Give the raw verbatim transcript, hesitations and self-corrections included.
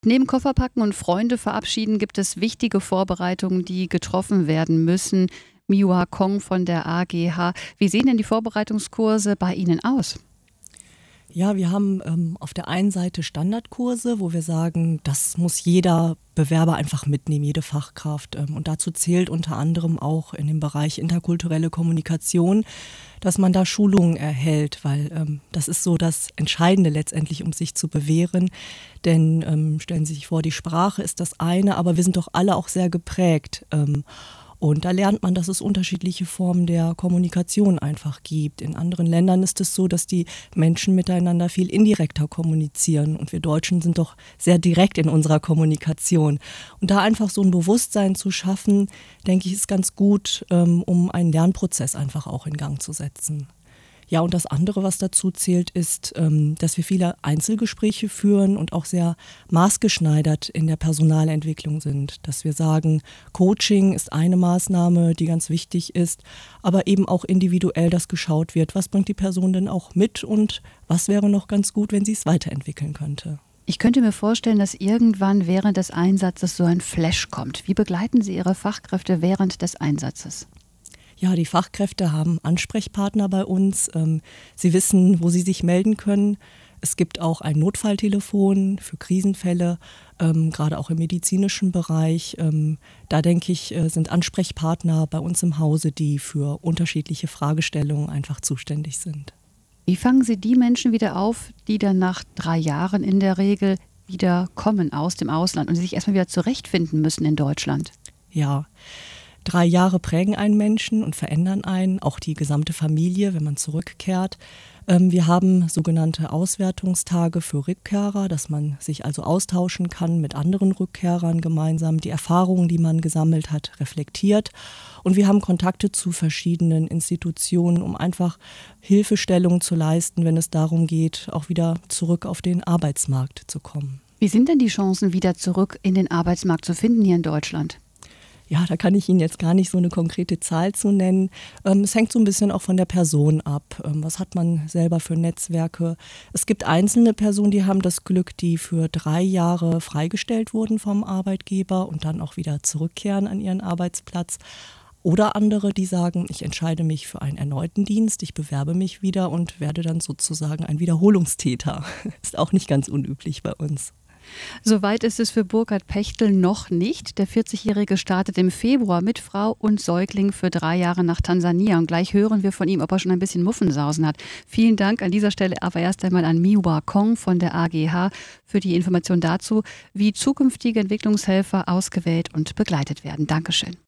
Neben Kofferpacken und Freunde verabschieden gibt es wichtige Vorbereitungen, die getroffen werden müssen. Miwa Kong von der A G H. Wie sehen denn die Vorbereitungskurse bei Ihnen aus? Ja, wir haben ähm, auf der einen Seite Standardkurse, wo wir sagen, das muss jeder Bewerber einfach mitnehmen, jede Fachkraft. Ähm, und dazu zählt unter anderem auch in dem Bereich interkulturelle Kommunikation, dass man da Schulungen erhält, weil ähm, das ist so das Entscheidende letztendlich, um sich zu bewähren. Denn ähm, stellen Sie sich vor, die Sprache ist das eine, aber wir sind doch alle auch sehr geprägt. Ähm, Und da lernt man, dass es unterschiedliche Formen der Kommunikation einfach gibt. In anderen Ländern ist es so, dass die Menschen miteinander viel indirekter kommunizieren. Und wir Deutschen sind doch sehr direkt in unserer Kommunikation. Und da einfach so ein Bewusstsein zu schaffen, denke ich, ist ganz gut, um einen Lernprozess einfach auch in Gang zu setzen. Ja, und das andere, was dazu zählt, ist, dass wir viele Einzelgespräche führen und auch sehr maßgeschneidert in der Personalentwicklung sind. Dass wir sagen, Coaching ist eine Maßnahme, die ganz wichtig ist, aber eben auch individuell, dass geschaut wird, was bringt die Person denn auch mit und was wäre noch ganz gut, wenn sie es weiterentwickeln könnte. Ich könnte mir vorstellen, dass irgendwann während des Einsatzes so ein Flash kommt. Wie begleiten Sie Ihre Fachkräfte während des Einsatzes? Ja, die Fachkräfte haben Ansprechpartner bei uns. Sie wissen, wo sie sich melden können. Es gibt auch ein Notfalltelefon für Krisenfälle, ähm, gerade auch im medizinischen Bereich. Ähm, da denke ich, sind Ansprechpartner bei uns im Hause, die für unterschiedliche Fragestellungen einfach zuständig sind. Wie fangen Sie die Menschen wieder auf, die dann nach drei Jahren in der Regel wieder kommen aus dem Ausland und sich erstmal wieder zurechtfinden müssen in Deutschland? Ja. Drei Jahre prägen einen Menschen und verändern einen, auch die gesamte Familie, wenn man zurückkehrt. Wir haben sogenannte Auswertungstage für Rückkehrer, dass man sich also austauschen kann mit anderen Rückkehrern gemeinsam, die Erfahrungen, die man gesammelt hat, reflektiert. Und wir haben Kontakte zu verschiedenen Institutionen, um einfach Hilfestellung zu leisten, wenn es darum geht, auch wieder zurück auf den Arbeitsmarkt zu kommen. Wie sind denn die Chancen, wieder zurück in den Arbeitsmarkt zu finden hier in Deutschland? Ja, da kann ich Ihnen jetzt gar nicht so eine konkrete Zahl zu nennen. Ähm, es hängt so ein bisschen auch von der Person ab. Ähm, was hat man selber für Netzwerke? Es gibt einzelne Personen, die haben das Glück, die für drei Jahre freigestellt wurden vom Arbeitgeber und dann auch wieder zurückkehren an ihren Arbeitsplatz. Oder andere, die sagen, ich entscheide mich für einen erneuten Dienst, ich bewerbe mich wieder und werde dann sozusagen ein Wiederholungstäter. Ist auch nicht ganz unüblich bei uns. Soweit ist es für Burkhard Pechtel noch nicht. Der vierzigjährige startet im Februar mit Frau und Säugling für drei Jahre nach Tansania. Und gleich hören wir von ihm, ob er schon ein bisschen Muffensausen hat. Vielen Dank an dieser Stelle aber erst einmal an Miwa Kong von der A G H für die Information dazu, wie zukünftige Entwicklungshelfer ausgewählt und begleitet werden. Dankeschön.